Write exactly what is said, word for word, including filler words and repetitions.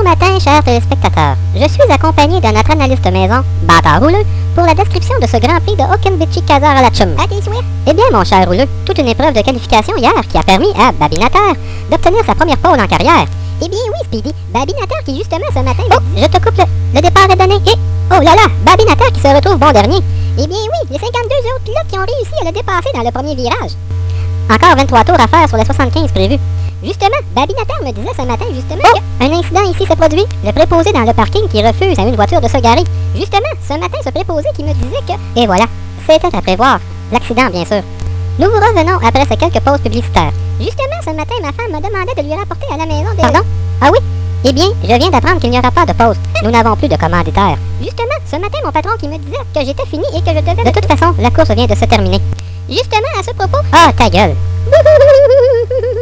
matin, chers téléspectateurs. Je suis accompagné de notre analyste maison, Bâtard Rouleux, pour la description de ce Grand Prix de Okenbichi Kazar à la Chum. À tes souhaits. Eh bien, mon cher Rouleux, toute une épreuve de qualification hier qui a permis à Babinater d'obtenir sa première pole en carrière. Eh bien oui, Speedy, Babinater qui justement ce matin... Oh, je te coupe, le, le départ est donné. Et, oh là là, Babinater qui se retrouve bon dernier. Eh bien oui, les cinquante-deux autres pilotes qui ont réussi à le dépasser dans le premier virage. Encore vingt-trois tours à faire sur les soixante-quinze prévus. Justement, Babinater me disait ce matin justement oh, qu'un incident ici s'est produit. Le préposé dans le parking qui refuse à une voiture de se garer. Justement, ce matin, ce préposé qui me disait que... Et voilà, c'était à prévoir. L'accident, bien sûr. Nous vous revenons après ces quelques pauses publicitaires. Justement, ce matin, ma femme me demandait de lui rapporter à la maison des... Pardon? Ah oui? Eh bien, je viens d'apprendre qu'il n'y aura pas de pause. Nous n'avons plus de commanditaire. Justement, ce matin, mon patron qui me disait que j'étais fini et que je devais... De toute façon, la course vient de se terminer. Justement, à ce propos... Ah, ta gueule!